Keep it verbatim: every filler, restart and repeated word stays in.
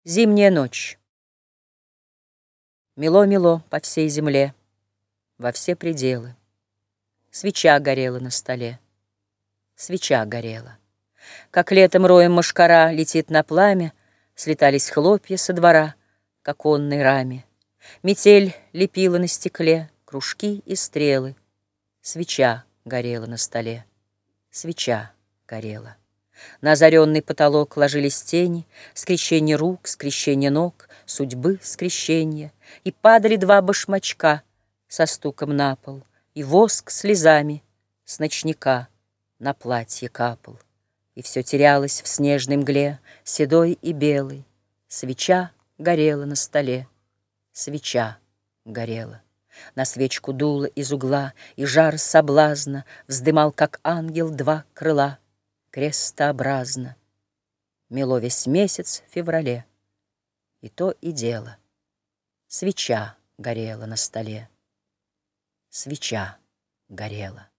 Зимняя ночь. Мело-мело по всей земле, во все пределы. Свеча горела на столе, свеча горела. Как летом роем мошкара летит на пламя, слетались хлопья со двора к оконной раме. Метель лепила на стекле кружки и стрелы. Свеча горела на столе, свеча горела. На озаренный потолок ложились тени, скрещение рук, скрещение ног, судьбы скрещения, и падали два башмачка со стуком на пол, и воск слезами с ночника на платье капал, и все терялось в снежной мгле, седой и белой. Свеча горела на столе, свеча горела. На свечку дуло из угла, и жар соблазна вздымал, как ангел, два крыла крестообразно. Мело весь месяц в феврале, и то и дело. Свеча горела на столе, свеча горела.